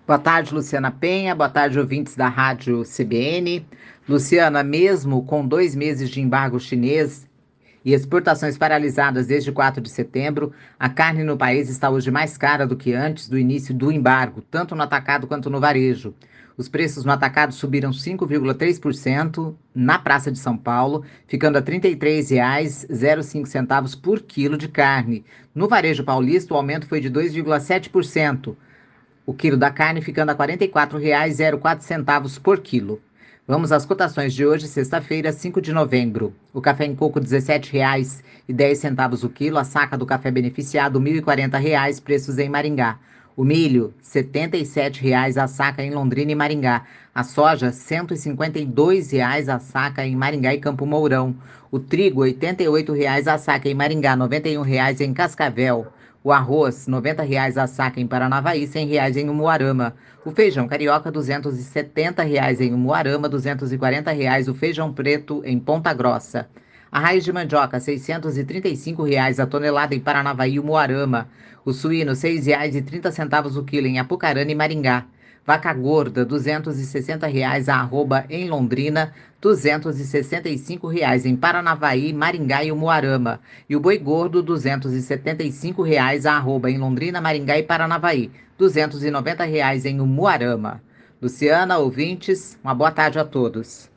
Boa tarde, Luciana Penha. Boa tarde, ouvintes da Rádio CBN. Luciana, mesmo com 2 meses de embargo chinês e exportações paralisadas desde 4 de setembro, a carne no país está hoje mais cara do que antes do início do embargo, tanto no atacado quanto no varejo. Os preços no atacado subiram 5,3% na Praça de São Paulo, ficando a R$ 33,05 por quilo de carne. No varejo paulista, o aumento foi de 2,7%. O quilo da carne ficando a R$ 44,04 por quilo. Vamos às cotações de hoje, sexta-feira, 5 de novembro. O café em coco, R$ 17,10 o quilo. A saca do café beneficiado, R$ 1.040, preços em Maringá. O milho, R$ 77,00 a saca em Londrina e Maringá. A soja, R$ 152,00 a saca em Maringá e Campo Mourão. O trigo, R$ 88,00 a saca em Maringá, R$ 91,00 em Cascavel. O arroz, R$ 90,00 a saca em Paranavaí, R$ 100,00 em Umuarama. O feijão carioca, R$ 270,00 em Umuarama, R$ 240,00 o feijão preto em Ponta Grossa. A raiz de mandioca, R$ 635,00 a tonelada em Paranavaí e Umuarama. O suíno, R$ 6,30 o quilo em Apucarana e Maringá. Vaca gorda, R$ 260,00 a arroba em Londrina, R$ 265,00 em Paranavaí, Maringá e Umuarama. E o boi gordo, R$ 275,00 a arroba em Londrina, Maringá e Paranavaí, R$ 290,00 em Umuarama. Luciana, ouvintes, uma boa tarde a todos.